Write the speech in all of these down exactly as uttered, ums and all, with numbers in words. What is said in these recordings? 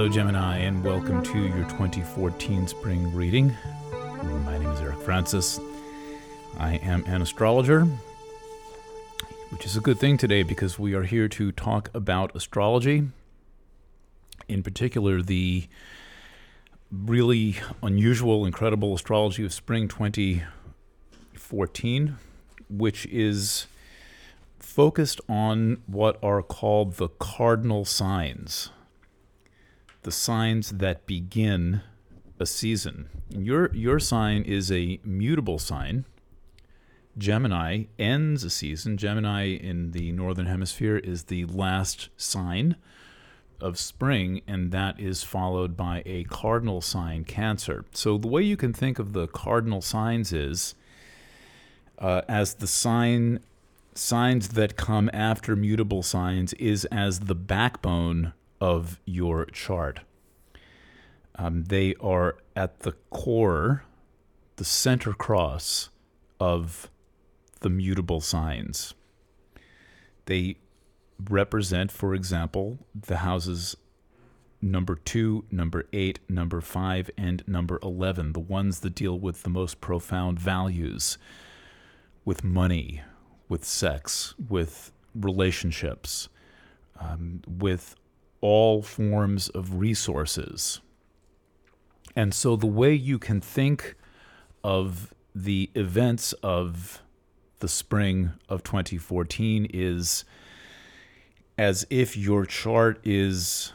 Hello, Gemini, and welcome to your twenty fourteen spring reading. My name is Eric Francis. I am an astrologer, which is a good thing today because we are here to talk about astrology, in particular the really unusual, incredible astrology of spring twenty fourteen, which is focused on what are called the cardinal signs. The signs that begin a season. Your your sign is a mutable sign. Gemini ends a season. Gemini in the northern hemisphere is the last sign of spring, and that is followed by a cardinal sign, Cancer. So the way you can think of the cardinal signs is uh, as the sign signs that come after mutable signs is as the backbone of your chart. Um, they are at the core, the center cross of the mutable signs. They represent, for example, the houses number two, number eight, number five, and number eleven, the ones that deal with the most profound values, with money, with sex, with relationships, um, with all forms of resources. And so the way you can think of the events of the spring of twenty fourteen is as if your chart is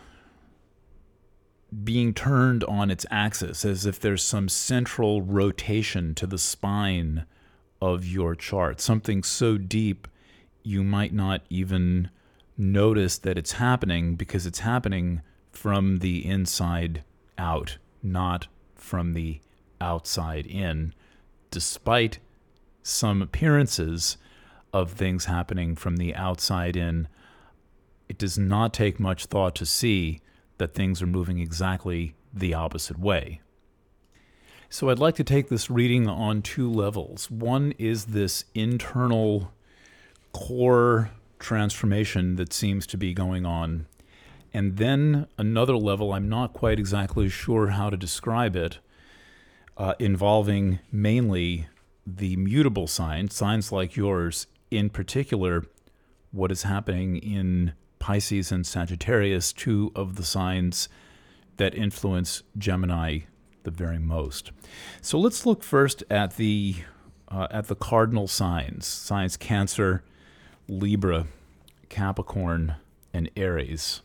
being turned on its axis, as if there's some central rotation to the spine of your chart, something so deep you might not even notice that it's happening because it's happening from the inside out, not from the outside in, despite some appearances of things happening from the outside in. It does not take much thought to see that things are moving exactly the opposite way. So I'd like to take this reading on two levels. One is this internal core transformation that seems to be going on. And then another level, I'm not quite exactly sure how to describe it, uh, involving mainly the mutable signs, signs like yours, in particular, what is happening in Pisces and Sagittarius, two of the signs that influence Gemini the very most. So let's look first at the uh, at the cardinal signs, signs Cancer, Libra, Capricorn, and Aries.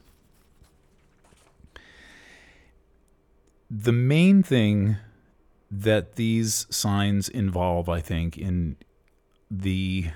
The main thing that these signs involve, I think, in the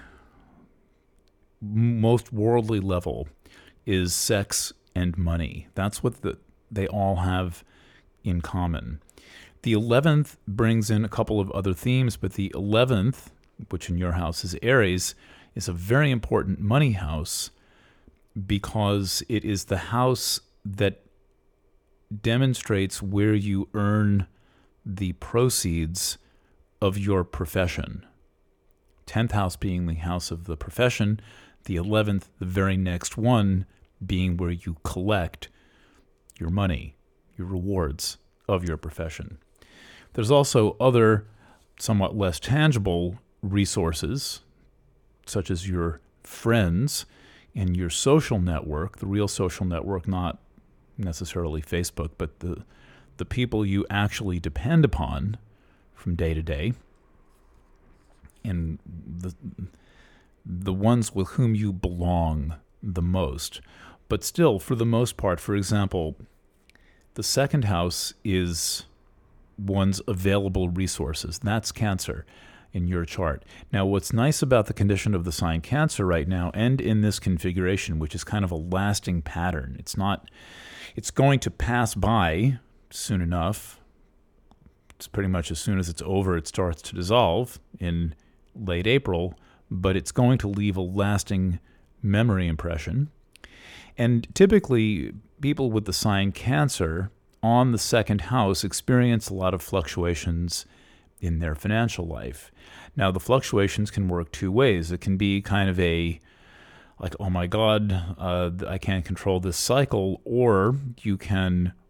most worldly level is sex and money. That's what the, they all have in common. The eleventh brings in a couple of other themes, but the eleventh, which in your house is Aries, is a very important money house because it is the house that demonstrates where you earn the proceeds of your profession. tenth house being the house of the profession, the eleventh, the very next one, being where you collect your money, your rewards of your profession. There's also other somewhat less tangible resources, such as your friends and your social network, the real social network, not necessarily Facebook, but the the people you actually depend upon from day to day, and the the ones with whom you belong the most. But still, for the most part, for example, the second house is one's available resources. That's Cancer in your chart. Now, what's nice about the condition of the sign Cancer right now, and in this configuration, which is kind of a lasting pattern, it's not, it's going to pass by soon enough. It's pretty much as soon as it's over, it starts to dissolve in late April, but it's going to leave a lasting memory impression. And typically, people with the sign Cancer on the second house experience a lot of fluctuations in their financial life. Now, the fluctuations can work two ways. It can be kind of a, like, oh my God, uh, I can't control this cycle, or you can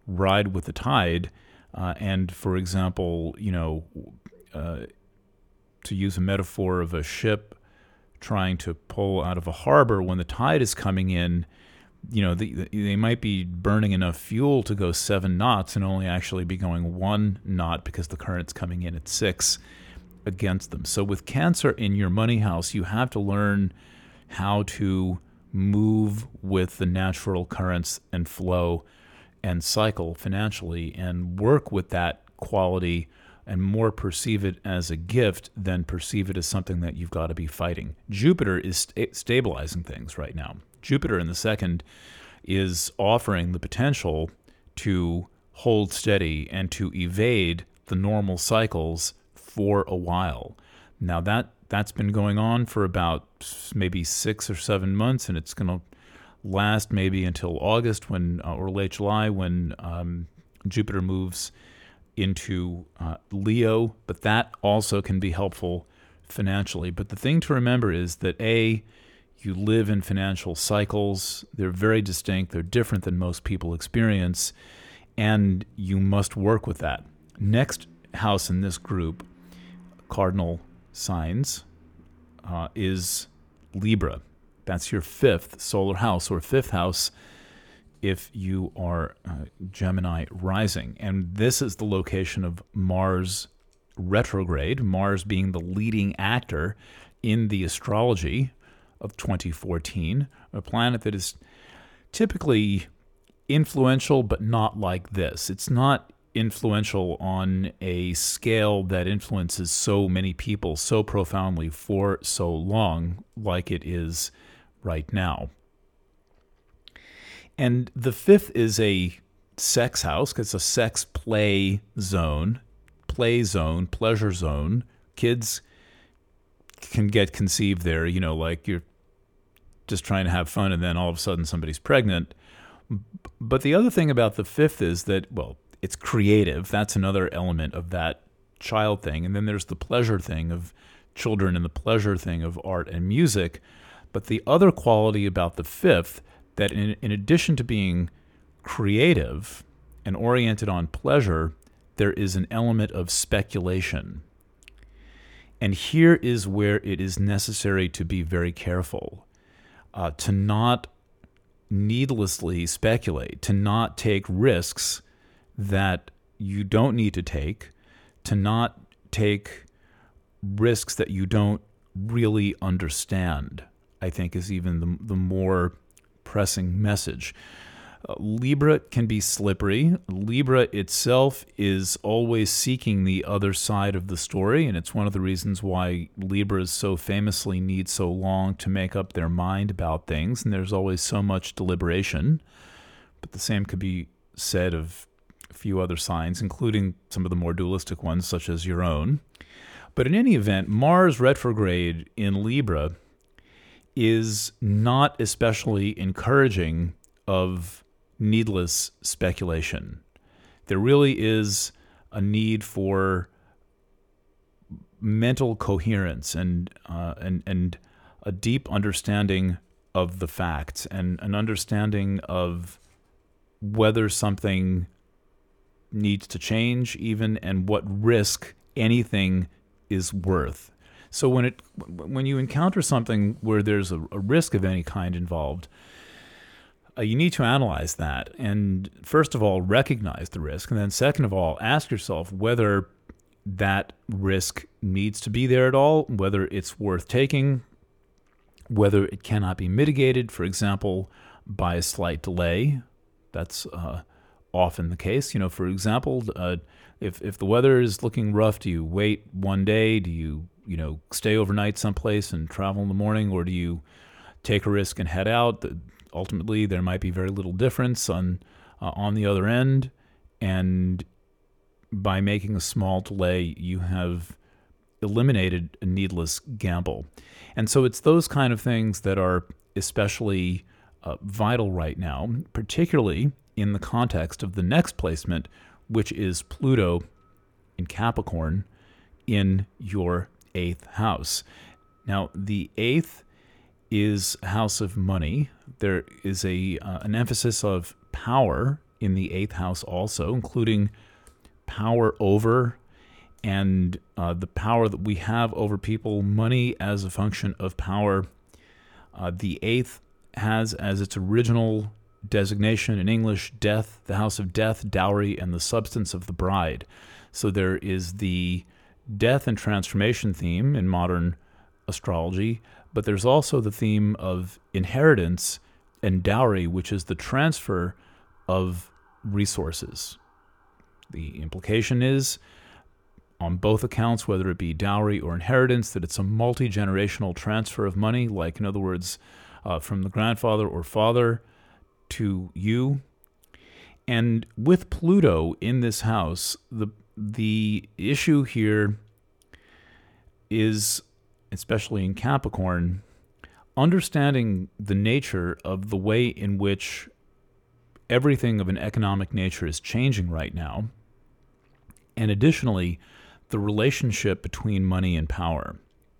ride with the tide. Uh, and for example, you know, uh, to use a metaphor of a ship trying to pull out of a harbor when the tide is coming in, you know, the, they might be burning enough fuel to go seven knots and only actually be going one knot because the current's coming in at six against them. So with Cancer in your money house, you have to learn how to move with the natural currents and flow and cycle financially and work with that quality and more perceive it as a gift than perceive it as something that you've got to be fighting. Jupiter is sta- stabilizing things right now. Jupiter in the second is offering the potential to hold steady and to evade the normal cycles for a while. Now that that's been going on for about maybe six or seven months, and it's going to last maybe until August when uh, or late July when um, Jupiter moves into uh, Leo. But that also can be helpful financially. But the thing to remember is that A, you live in financial cycles. They're very distinct. They're different than most people experience, and you must work with that. Next house in this group, cardinal signs, uh, is Libra. That's your fifth solar house, or fifth house if you are uh, Gemini rising. And this is the location of Mars retrograde, Mars being the leading actor in the astrology of twenty fourteen, a planet that is typically influential, but not like this. It's not influential on a scale that influences so many people so profoundly for so long like it is right now. And the fifth is a sex house, because it's a sex play zone, play zone, pleasure zone. Kids can get conceived there, you know, like you're just trying to have fun and then all of a sudden somebody's pregnant. But the other thing about the fifth is that, well, it's creative. That's another element of that child thing. And then there's the pleasure thing of children and the pleasure thing of art and music. But the other quality about the fifth, that in, in addition to being creative and oriented on pleasure, there is an element of speculation. And here is where it is necessary to be very careful, uh, to not needlessly speculate, to not take risks that you don't need to take, to not take risks that you don't really understand, I think is even the, the more pressing message. Uh, Libra can be slippery. Libra itself is always seeking the other side of the story, and it's one of the reasons why Libras so famously need so long to make up their mind about things, and there's always so much deliberation. But the same could be said of a few other signs, including some of the more dualistic ones, such as your own. But in any event, Mars retrograde in Libra is not especially encouraging of needless speculation. There really is a need for mental coherence and uh, and and a deep understanding of the facts and an understanding of whether something needs to change even and what risk anything is worth. So when it when you encounter something where there's a, a risk of any kind involved, uh, you need to analyze that and first of all recognize the risk, and then second of all ask yourself whether that risk needs to be there at all, whether it's worth taking, whether it cannot be mitigated, for example, by a slight delay. That's uh, often the case. You know, for example, uh, if if the weather is looking rough, do you wait one day? Do you you know, stay overnight someplace and travel in the morning, or do you take a risk and head out? Ultimately, there might be very little difference on uh, on the other end, and by making a small delay, you have eliminated a needless gamble. And so it's those kind of things that are especially uh, vital right now, particularly in the context of the next placement, which is Pluto in Capricorn in your eighth house. Now, the eighth is house of money. There is a uh, an emphasis of power in the eighth house also, including power over and uh, the power that we have over people, money as a function of power. Uh, the eighth has as its original designation in English death, the house of death, dowry, and the substance of the bride. So there is the death and transformation theme in modern astrology, but there's also the theme of inheritance and dowry, which is the transfer of resources. The implication is, on both accounts, whether it be dowry or inheritance, that it's a multi-generational transfer of money, like, in other words, uh, from the grandfather or father to you. And with Pluto in this house, the the issue here is, especially in Capricorn, understanding the nature of the way in which everything of an economic nature is changing right now, and additionally, the relationship between money and power.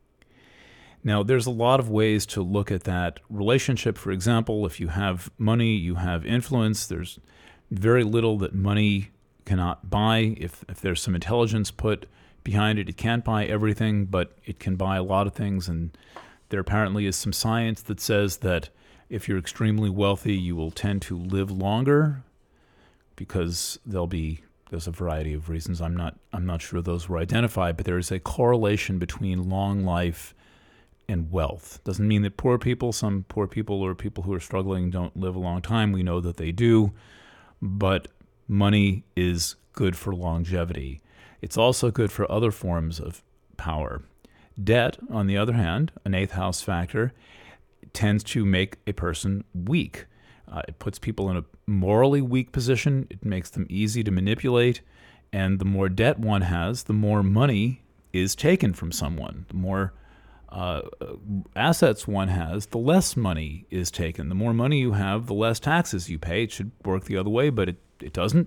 Now, there's a lot of ways to look at that relationship. For example, if you have money, you have influence. There's very little that money cannot buy. If, if there's some intelligence put behind it, it can't buy everything, but it can buy a lot of things. And there apparently is some science that says that if you're extremely wealthy, you will tend to live longer because there'll be There's a variety of reasons. I'm not I'm not sure those were identified, but there is a correlation between long life and wealth. Doesn't mean that poor people, some poor people or people who are struggling don't live a long time. We know that they do, but money is good for longevity. It's also good for other forms of power. Debt, on the other hand, an eighth house factor, tends to make a person weak. Uh, it puts people in a morally weak position. It makes them easy to manipulate. And the more debt one has, the more money is taken from someone. The more uh, assets one has, the less money is taken. The more money you have, the less taxes you pay. It should work the other way, but it, it doesn't.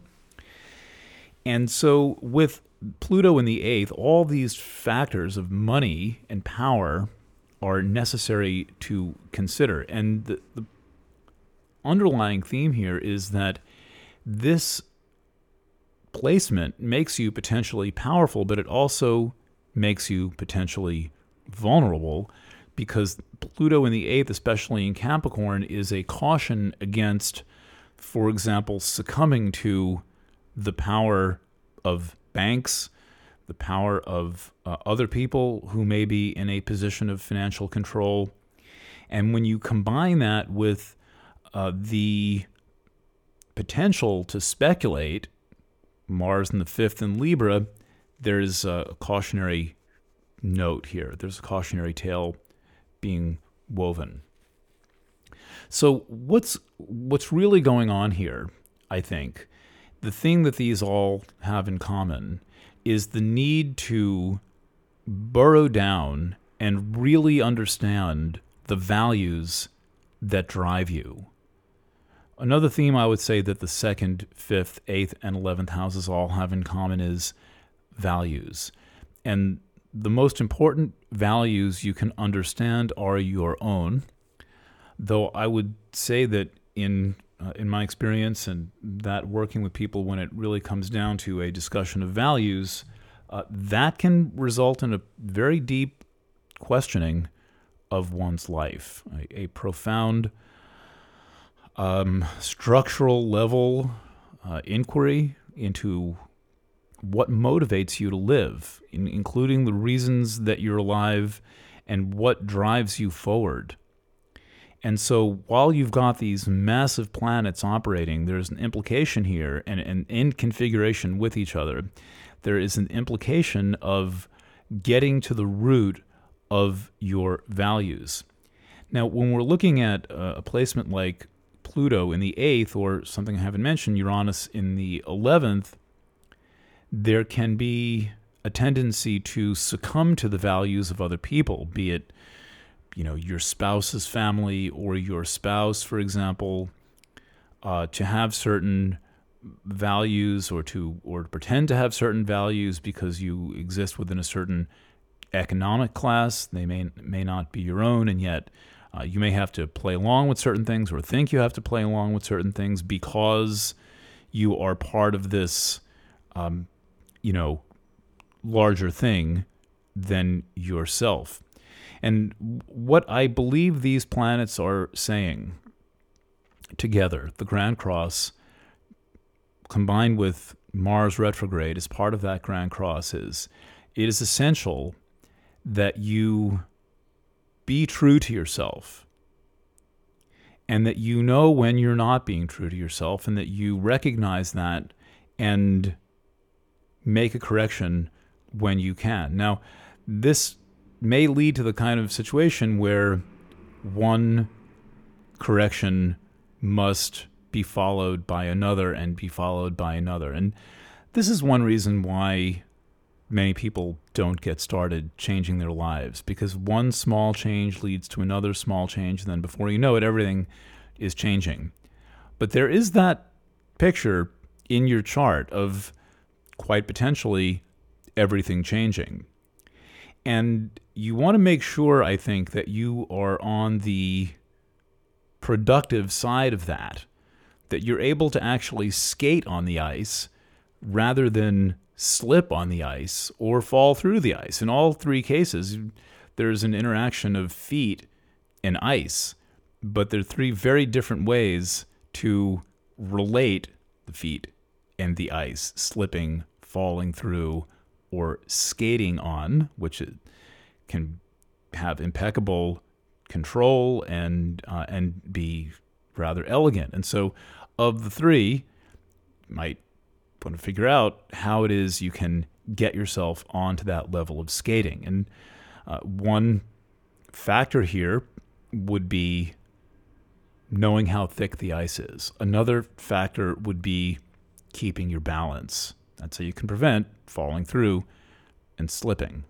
And so with Pluto in the eighth, all these factors of money and power are necessary to consider. And the, the underlying theme here is that this placement makes you potentially powerful, but it also makes you potentially vulnerable, because Pluto in the eighth, especially in Capricorn, is a caution against, for example, succumbing to the power of banks, the power of uh, other people who may be in a position of financial control. And when you combine that with Uh, the potential to speculate, Mars in the fifth in Libra, there's a cautionary note here. There's a cautionary tale being woven. So what's what's really going on here, I think, the thing that these all have in common is the need to burrow down and really understand the values that drive you. Another theme I would say that the second, fifth, eighth, and eleventh houses all have in common is values. And the most important values you can understand are your own, though I would say that in uh, in my experience and that working with people, when it really comes down to a discussion of values, uh, that can result in a very deep questioning of one's life, a, a profound Um, structural level uh, inquiry into what motivates you to live, in, including the reasons that you're alive and what drives you forward. And so while you've got these massive planets operating, there's an implication here, and, and in configuration with each other, there is an implication of getting to the root of your values. Now, when we're looking at uh, a placement like Pluto in the eighth, or something I haven't mentioned, Uranus in the eleventh, there can be a tendency to succumb to the values of other people, be it, you know, your spouse's family or your spouse, for example, uh, to have certain values or to or to pretend to have certain values because you exist within a certain economic class. They may may not be your own, and yet Uh, you may have to play along with certain things or think you have to play along with certain things because you are part of this, um, you know, larger thing than yourself. And what I believe these planets are saying together, the Grand Cross combined with Mars retrograde as part of that Grand Cross, is it is essential that you be true to yourself, and that you know when you're not being true to yourself, and that you recognize that and make a correction when you can. Now, this may lead to the kind of situation where one correction must be followed by another and be followed by another. And this is one reason why many people don't get started changing their lives, because one small change leads to another small change, and then before you know it, everything is changing. But there is that picture in your chart of quite potentially everything changing. And you want to make sure, I think, that you are on the productive side of that, that you're able to actually skate on the ice rather than slip on the ice or fall through the ice. In all three cases, there's an interaction of feet and ice, but there are three very different ways to relate the feet and the ice, slipping, falling through, or skating on, which can have impeccable control and uh, and be rather elegant. And so of the three, you might want to figure out how it is you can get yourself onto that level of skating. And uh, one factor here would be knowing how thick the ice is. Another factor would be keeping your balance. That's how you can prevent falling through and slipping.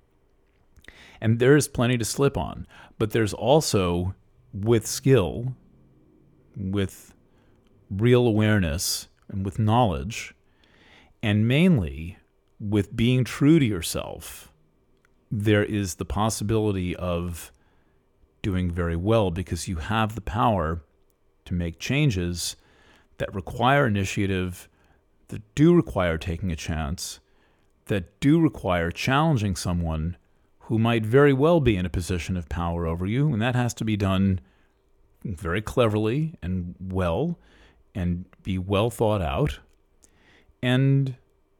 And there's plenty to slip on, but there's also, with skill, with real awareness, and with knowledge, and mainly with being true to yourself, there is the possibility of doing very well, because you have the power to make changes that require initiative, that do require taking a chance, that do require challenging someone who might very well be in a position of power over you. And that has to be done very cleverly and well, and be well thought out. And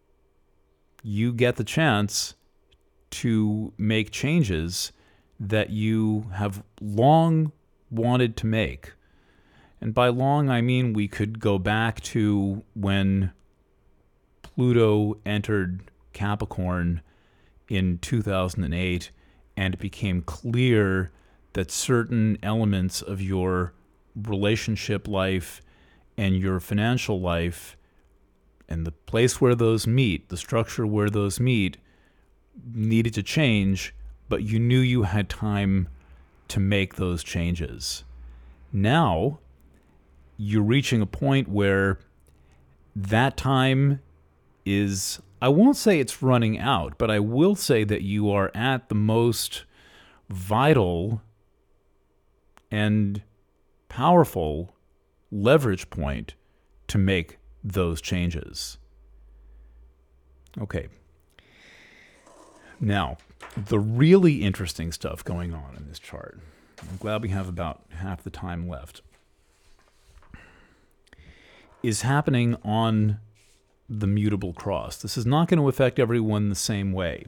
you get the chance to make changes that you have long wanted to make. And by long, I mean we could go back to when Pluto entered Capricorn in two thousand eight, and it became clear that certain elements of your relationship life and your financial life and the place where those meet, the structure where those meet, needed to change, but you knew you had time to make those changes. Now, you're reaching a point where that time is, I won't say it's running out, but I will say that you are at the most vital and powerful leverage point to make those changes. Okay. Now, the really interesting stuff going on in this chart, I'm glad we have about half the time left, is happening on the mutable cross. This is not going to affect everyone the same way.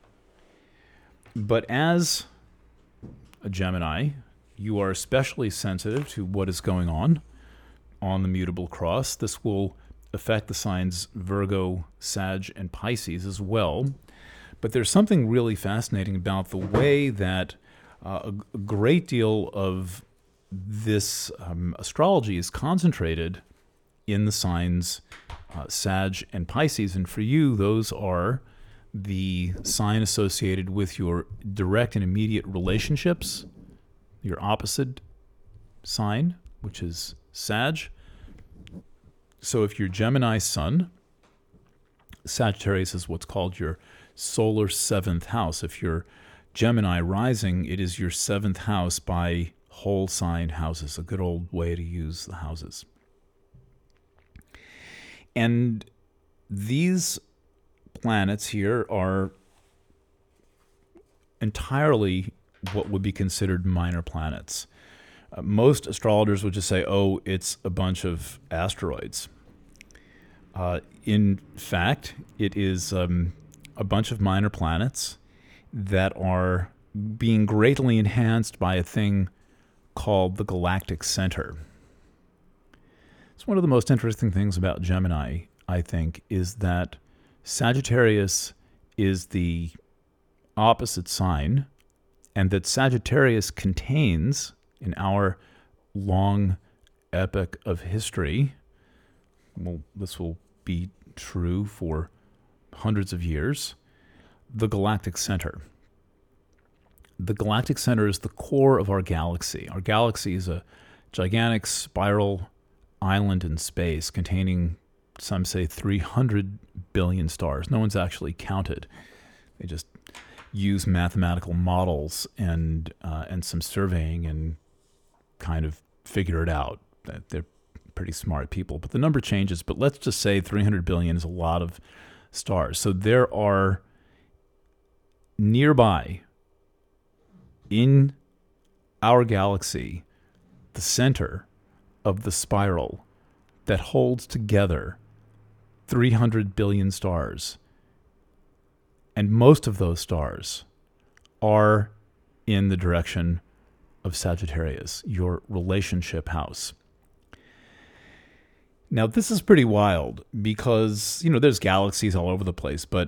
But as a Gemini, you are especially sensitive to what is going on on the mutable cross. This will affect the signs Virgo, Sag, and Pisces as well. But there's something really fascinating about the way that uh, a, a great deal of this um, astrology is concentrated in the signs uh, Sag and Pisces. And for you, those are the sign associated with your direct and immediate relationships, your opposite sign, which is Sag. So if you're Gemini sun, Sagittarius is what's called your solar seventh house. If you're Gemini rising, it is your seventh house by whole sign houses, a good old way to use the houses. And these planets here are entirely what would be considered minor planets. Uh, most astrologers would just say, oh, it's a bunch of asteroids. Uh, in fact, it is um, a bunch of minor planets that are being greatly enhanced by a thing called the galactic center. It's one of the most interesting things about Gemini, I think, is that Sagittarius is the opposite sign, and that Sagittarius contains, in our long epic of history, well, this will be true for hundreds of years, the galactic center. The galactic center is the core of our galaxy. Our galaxy is a gigantic spiral island in space containing, some say, three hundred billion stars. No one's actually counted. They just use mathematical models and uh, and some surveying and kind of figure it out. They're pretty smart people, but the number changes. But let's just say three hundred billion is a lot of stars. So there are nearby in our galaxy the center of the spiral that holds together three hundred billion stars. And most of those stars are in the direction of Sagittarius, your relationship house. Now, this is pretty wild because, you know, there's galaxies all over the place, but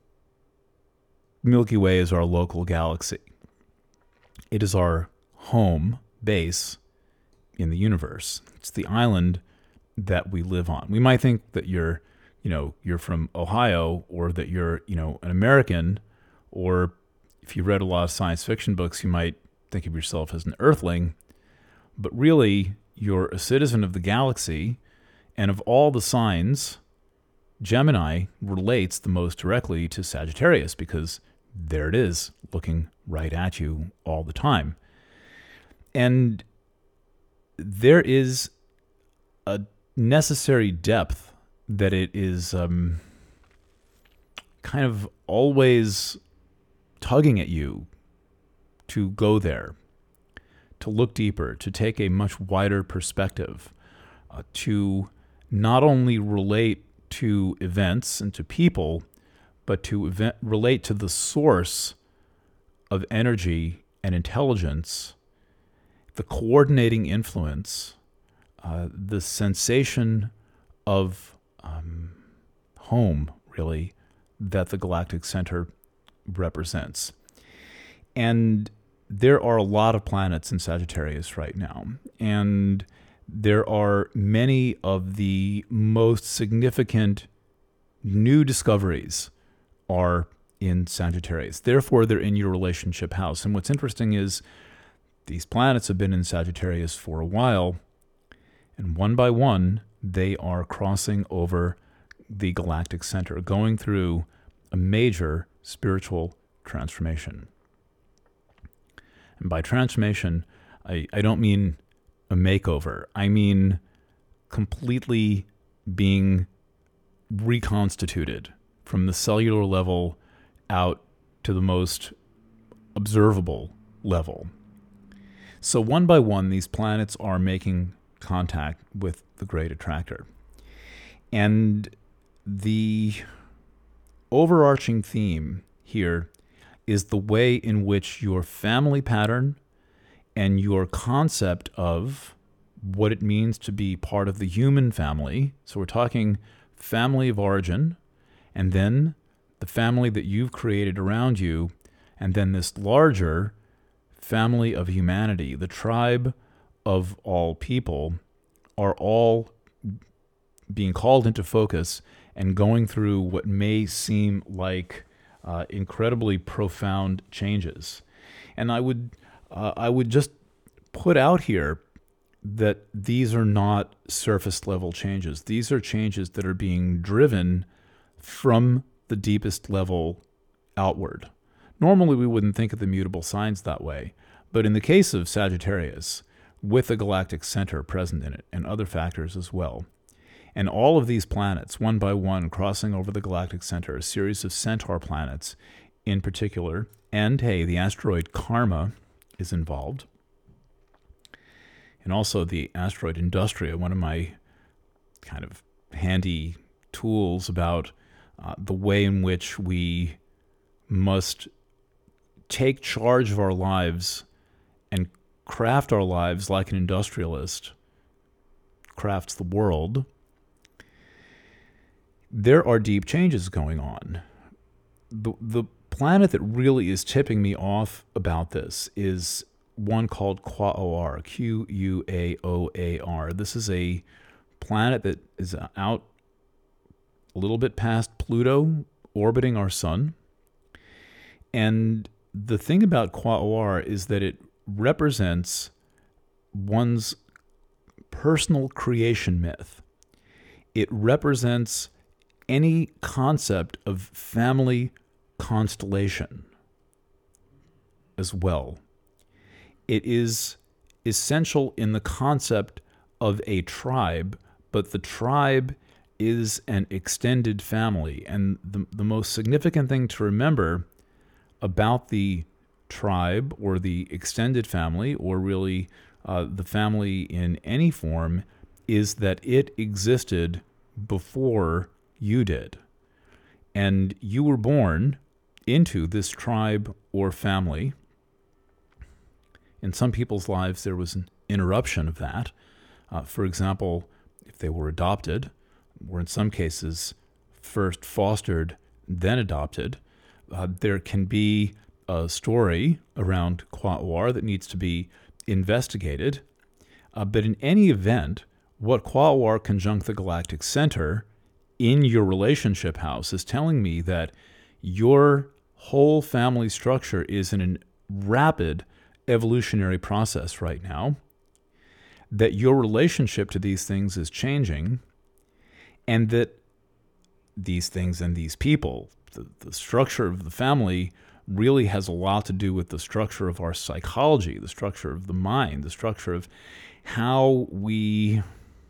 Milky Way is our local galaxy. It is our home base in the universe. It's the island that we live on. We might think that you're you know, you're from Ohio, or that you're, you know, an American, or if you read a lot of science fiction books, you might think of yourself as an Earthling, but really you're a citizen of the galaxy, and of all the signs, Gemini relates the most directly to Sagittarius because there it is, looking right at you all the time. And there is a necessary depth that it is um, kind of always tugging at you to go there, to look deeper, to take a much wider perspective, uh, to not only relate to events and to people, but to event, relate to the source of energy and intelligence, the coordinating influence, uh, the sensation of Um, home, really, that the galactic center represents. And there are a lot of planets in Sagittarius right now. And there are many of the most significant new discoveries are in Sagittarius. Therefore, they're in your relationship house. And what's interesting is these planets have been in Sagittarius for a while, and one by one, they are crossing over the galactic center, going through a major spiritual transformation. And by transformation, I, I don't mean a makeover. I mean completely being reconstituted from the cellular level out to the most observable level. So one by one, these planets are making contact with the great attractor. And the overarching theme here is the way in which your family pattern and your concept of what it means to be part of the human family. So we're talking family of origin, and then the family that you've created around you, and then this larger family of humanity, the tribe of all people, are all being called into focus and going through what may seem like uh, incredibly profound changes. And I would, uh, I would just put out here that these are not surface level changes. These are changes that are being driven from the deepest level outward. Normally, we wouldn't think of the mutable signs that way, but in the case of Sagittarius, with the galactic center present in it and other factors as well, And all of these planets, one by one, crossing over the galactic center, a series of Centaur planets in particular, and hey, the asteroid Karma is involved. And also the asteroid Industria, one of my kind of handy tools about uh, the way in which we must take charge of our lives and craft our lives like an industrialist crafts the world. There are deep changes going on. The, the planet that really is tipping me off about this is one called Quaoar, Q U A O A R. This is a planet that is out a little bit past Pluto, orbiting our sun. And the thing about Quaoar is that it represents one's personal creation myth. It represents any concept of family constellation as well. It is essential in the concept of a tribe, but the tribe is an extended family. And the, the most significant thing to remember about the tribe or the extended family, or really uh, the family in any form, is that it existed before you did. And you were born into this tribe or family. In some people's lives, there was an interruption of that. Uh, for example, if they were adopted, or in some cases first fostered, then adopted, uh, there can be a story around Quaoar that needs to be investigated. Uh, but in any event, what Quaoar conjunct the galactic center in your relationship house is telling me that your whole family structure is in a rapid evolutionary process right now, that your relationship to these things is changing, and that these things and these people, the, the structure of the family, really has a lot to do with the structure of our psychology, the structure of the mind, the structure of how we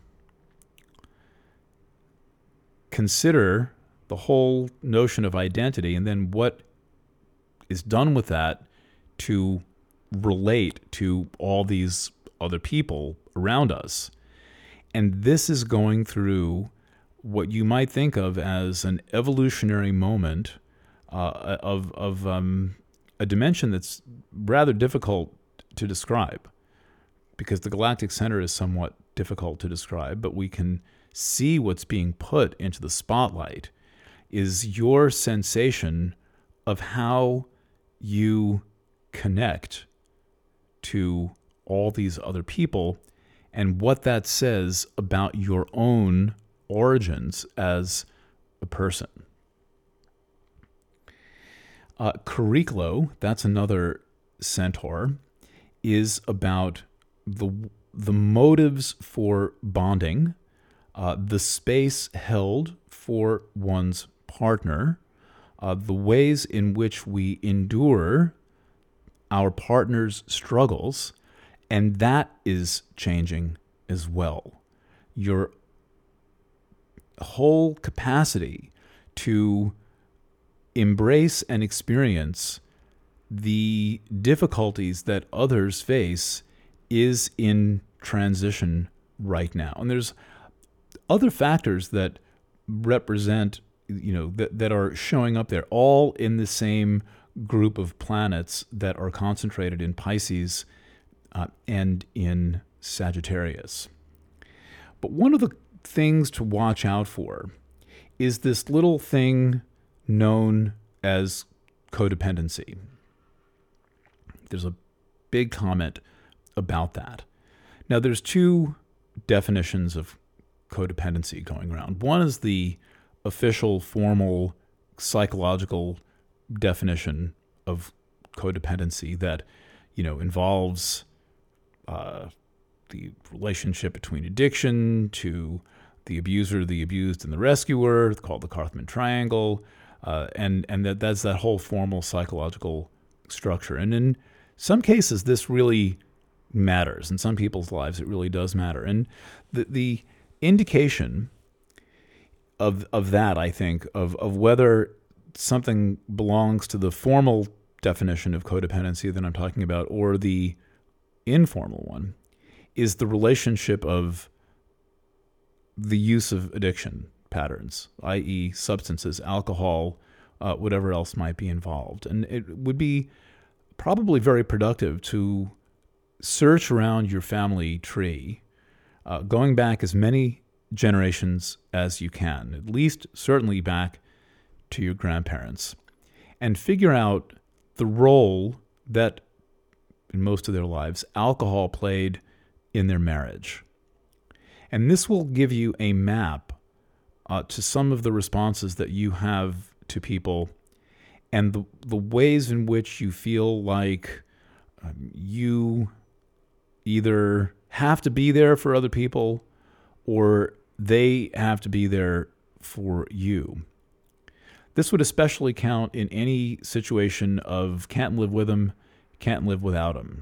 consider the whole notion of identity, and then what is done with that to relate to all these other people around us. And this is going through what you might think of as an evolutionary moment uh, of, of um, a dimension that's rather difficult to describe, because the galactic center is somewhat difficult to describe, but we can see what's being put into the spotlight is your sensation of how you connect to all these other people and what that says about your own origins as a person. Uh, Cariclo, that's another centaur, is about the the motives for bonding, uh, the space held for one's partner, uh, the ways in which we endure our partner's struggles, and that is changing as well. Your whole capacity to embrace and experience the difficulties that others face is in transition right now. And there's other factors that represent, you know, that, that are showing up there, all in the same group of planets that are concentrated in Pisces uh, and in Sagittarius. But one of the things to watch out for is this little thing known as codependency. There's a big comment about that. Now, there's two definitions of codependency going around. One is the official, formal, psychological definition of codependency that, you know, involves uh, the relationship between addiction to the abuser, the abused, and the rescuer, called the Karpman triangle, uh, and and that that's that whole formal psychological structure. And in some cases, this really matters. In some people's lives, it really does matter. And the the indication of of that, I think, of of whether something belongs to the formal definition of codependency that I'm talking about or the informal one, is the relationship of the use of addiction patterns, that is substances, alcohol, uh, whatever else might be involved. And it would be probably very productive to search around your family tree, uh, going back as many generations as you can, at least certainly back to your grandparents, and figure out the role that in most of their lives alcohol played in their marriage. And this will give you a map uh, to some of the responses that you have to people and the, the ways in which you feel like um, you either have to be there for other people or they have to be there for you. This would especially count in any situation of can't live with them, can't live without them.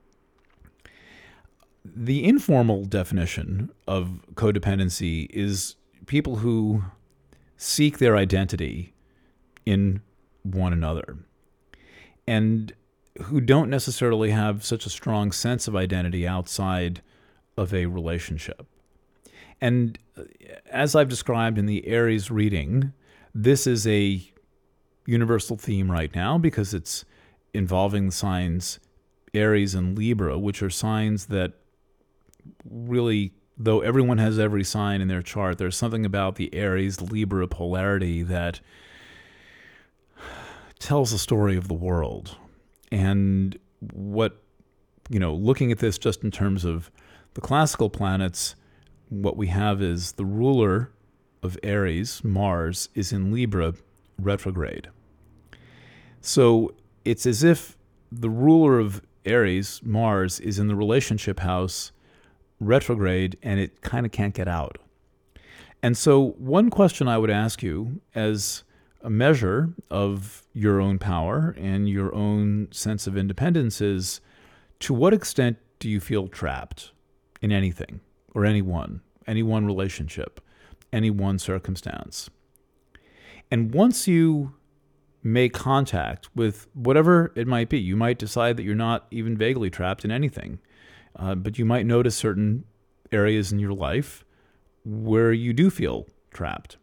The informal definition of codependency is people who seek their identity in one another and who don't necessarily have such a strong sense of identity outside of a relationship. And as I've described in the Aries reading, this is a universal theme right now because it's involving the signs Aries and Libra, which are signs that really, though everyone has every sign in their chart, there's something about the Aries-Libra polarity that tells the story of the world. And what, you know, looking at this just in terms of the classical planets, what we have is the ruler of Aries, Mars, is in Libra retrograde. So it's as if the ruler of Aries, Mars, is in the relationship house retrograde and it kind of can't get out. And so one question I would ask you as a measure of your own power and your own sense of independence is, to what extent do you feel trapped in anything or anyone, any one relationship, any one circumstance? And once you make contact with whatever it might be, you might decide that you're not even vaguely trapped in anything, uh, but you might notice certain areas in your life where you do feel trapped.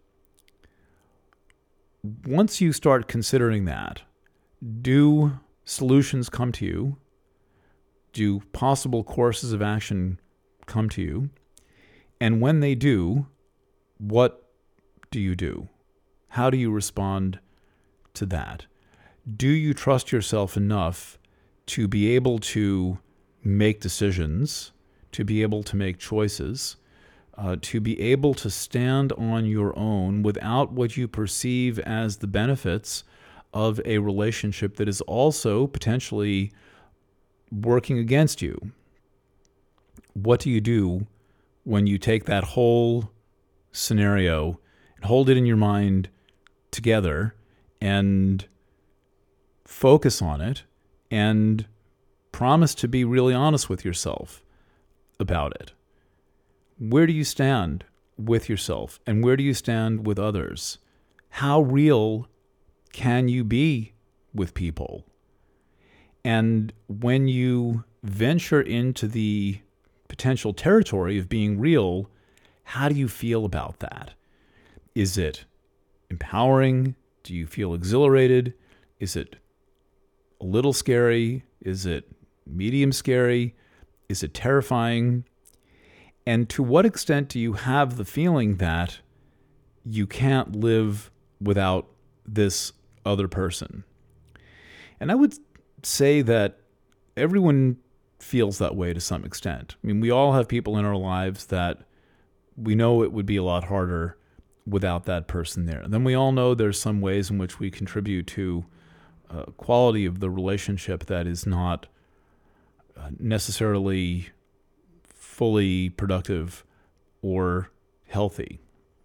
Once you start considering that, do solutions come to you? Do possible courses of action come to you? And when they do, what do you do? How do you respond to that? Do you trust yourself enough to be able to make decisions, to be able to make choices, uh, to be able to stand on your own without what you perceive as the benefits of a relationship that is also potentially working against you? What do you do when you take that whole scenario and hold it in your mind together and focus on it and promise to be really honest with yourself about it? Where do you stand with yourself and where do you stand with others? How real can you be with people? And when you venture into the potential territory of being real, how do you feel about that? Is it empowering? Do you feel exhilarated? Is it a little scary? Is it medium scary? Is it terrifying? And to what extent do you have the feeling that you can't live without this other person? And I would say that everyone feels that way to some extent. I mean, we all have people in our lives that we know it would be a lot harder without that person there. And then we all know there's some ways in which we contribute to uh, quality of the relationship that is not uh, necessarily fully productive or healthy.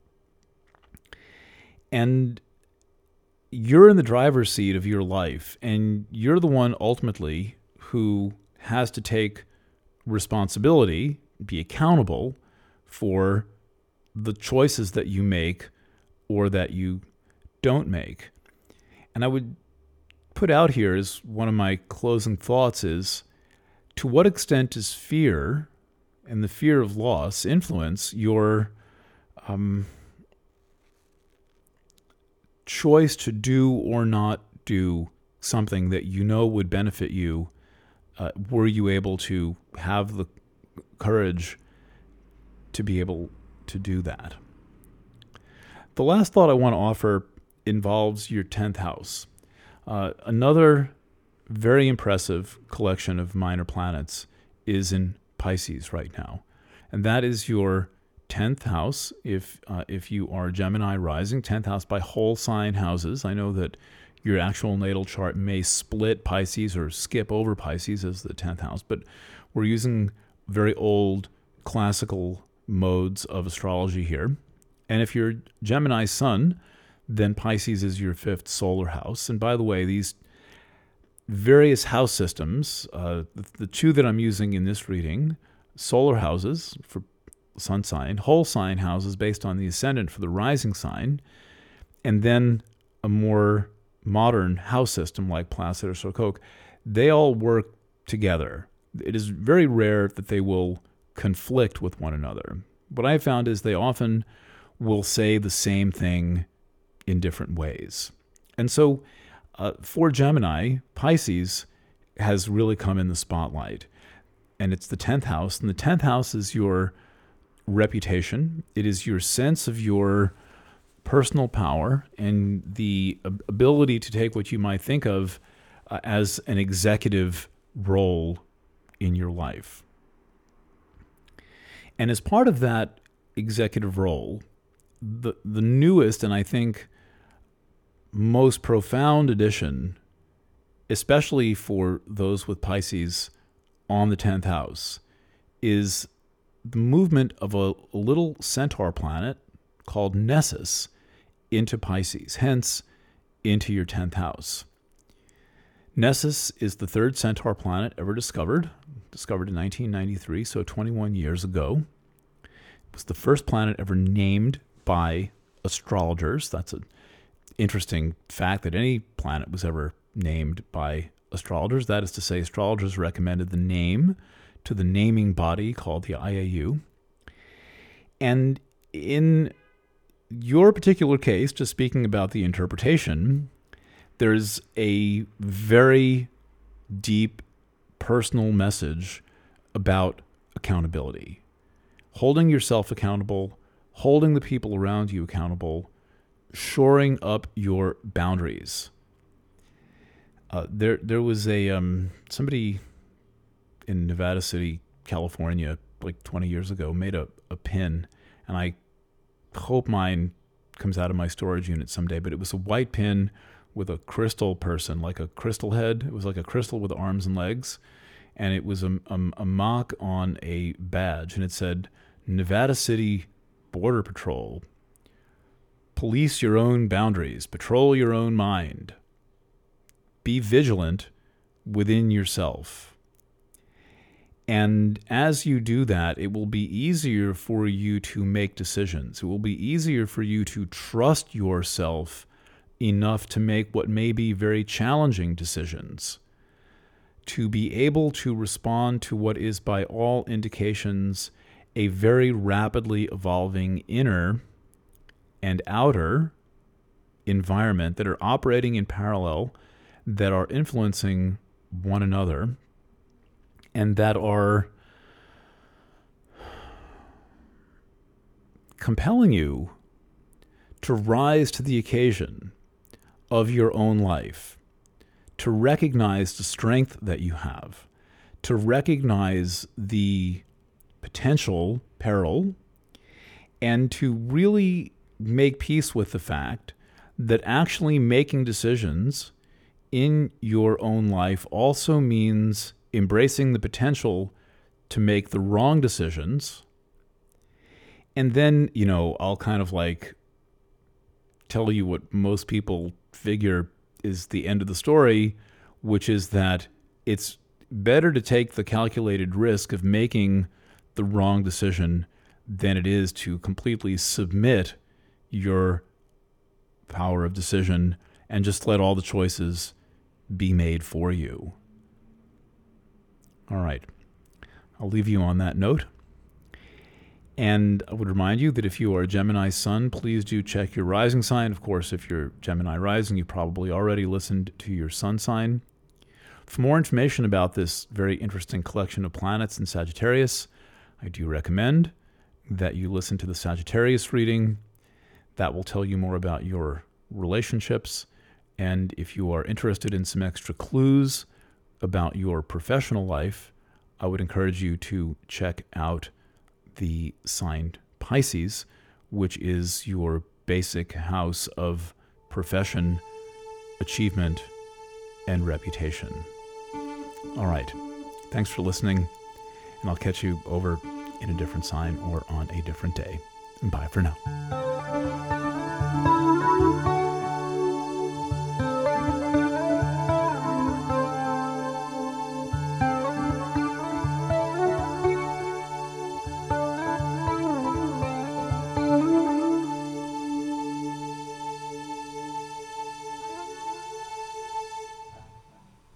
And you're in the driver's seat of your life, and you're the one ultimately who has to take responsibility, be accountable for the choices that you make or that you don't make. And I would put out here as one of my closing thoughts is, to what extent does fear and the fear of loss influence your um, choice to do or not do something that you know would benefit you, uh, were you able to have the courage to be able to do that? The last thought I want to offer involves your tenth house. Uh, another very impressive collection of minor planets is in Pisces right now, and that is your tenth house. If uh, if you are Gemini rising, tenth house by whole sign houses. I know that your actual natal chart may split Pisces or skip over Pisces as the tenth house, but we're using very old classical modes of astrology here. And if you're Gemini sun, then Pisces is your fifth solar house. And by the way, these various house systems, uh, the, the two that I'm using in this reading, solar houses for sun sign, whole sign houses based on the ascendant for the rising sign, and then a more modern house system like Placid or Sokoke, they all work together. It is very rare that they will conflict with one another. What I've found is they often will say the same thing in different ways. And so uh, for Gemini, Pisces has really come in the spotlight. And it's the tenth house. And the tenth house is your reputation. It is your sense of your personal power and the ability to take what you might think of uh, as an executive role in your life. And as part of that executive role, the the newest and I think most profound addition, especially for those with Pisces on the tenth house, is the movement of a, a little centaur planet called Nessus into Pisces, hence into your tenth house. Nessus is the third centaur planet ever discovered, discovered in nineteen ninety-three, so twenty-one years ago. It was the first planet ever named by astrologers. That's an interesting fact that any planet was ever named by astrologers. That is to say, astrologers recommended the name to the naming body called the I A U. And in your particular case, just speaking about the interpretation, there's a very deep personal message about accountability. Holding yourself accountable, holding the people around you accountable, shoring up your boundaries. Uh, there there was a um, somebody in Nevada City, California, like twenty years ago, made a, a pin, and I hope mine comes out of my storage unit someday, but it was a white pin with a crystal person, like a crystal head. It was like a crystal with arms and legs, and it was a, a, a mock on a badge, and it said, Nevada City Border Patrol, police your own boundaries, patrol your own mind, be vigilant within yourself. And as you do that, it will be easier for you to make decisions. It will be easier for you to trust yourself enough to make what may be very challenging decisions, to be able to respond to what is by all indications a very rapidly evolving inner and outer environment that are operating in parallel, that are influencing one another, and that are compelling you to rise to the occasion of your own life, to recognize the strength that you have, to recognize the potential peril, and to really make peace with the fact that actually making decisions in your own life also means embracing the potential to make the wrong decisions. And then, you know, I'll kind of like tell you what most people figure is the end of the story, which is that it's better to take the calculated risk of making the wrong decision than it is to completely submit your power of decision and just let all the choices be made for you. All right. I'll leave you on that note. And I would remind you that if you are a Gemini sun, please do check your rising sign. Of course, if you're Gemini rising, you probably already listened to your sun sign. For more information about this very interesting collection of planets in Sagittarius, I do recommend that you listen to the Sagittarius reading. That will tell you more about your relationships. And if you are interested in some extra clues about your professional life, I would encourage you to check out the sign Pisces, which is your basic house of profession, achievement, and reputation. All right. Thanks for listening, and I'll catch you over in a different sign or on a different day. Bye for now.